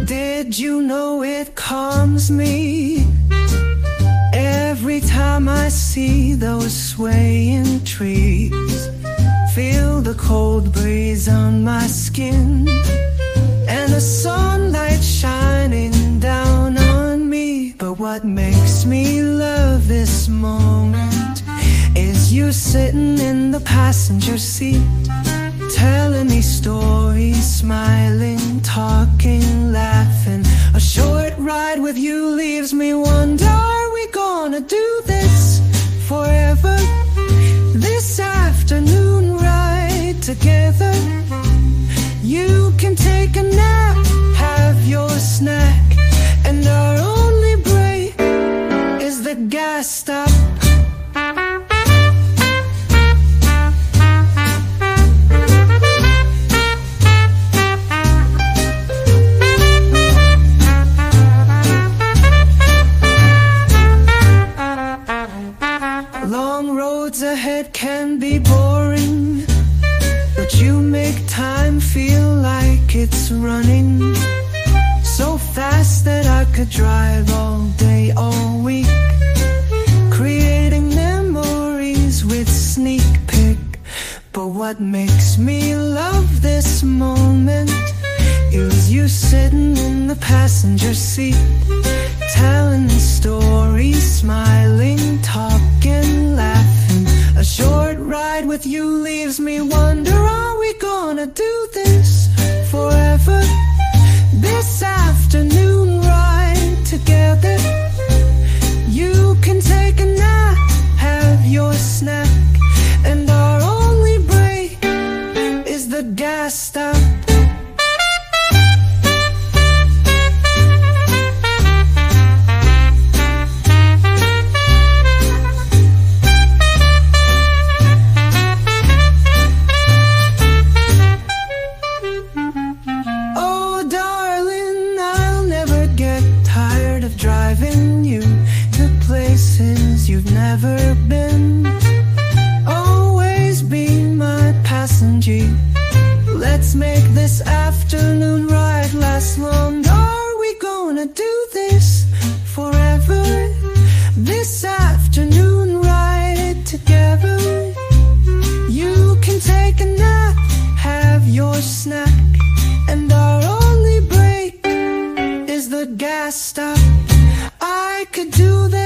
Did you know it calms me every time I see those swaying trees? Feel the cold breeze on my skin and the sunlight shining down on me. But what makes me love this moment is you sitting in the passenger seat, telling me stories, smiling, talking, laughing. A short ride with you leaves me wonder, are we gonna do this forever? This afternoon ride together. You can take a nap, have your snack, and our only break is the gas stop. Long roads ahead can be boring, but you make time feel like it's running so fast that I could drive all day, all week, creating memories with Sneak Peek. But what makes me love this moment is you sitting in the passenger seat, telling me stories, smiling, talking, laughing. A short ride with you leaves me wonder, are we gonna do this forever? This afternoon ride together. You can take a nap, have your snack, and our only break is the gas stop. Driving you to places you've never been. Always be my passenger. Let's make this afternoon ride last long. Are we gonna do this forever? This afternoon ride together. You can take a nap, have your snack, and our only break is the gas stop. I could do that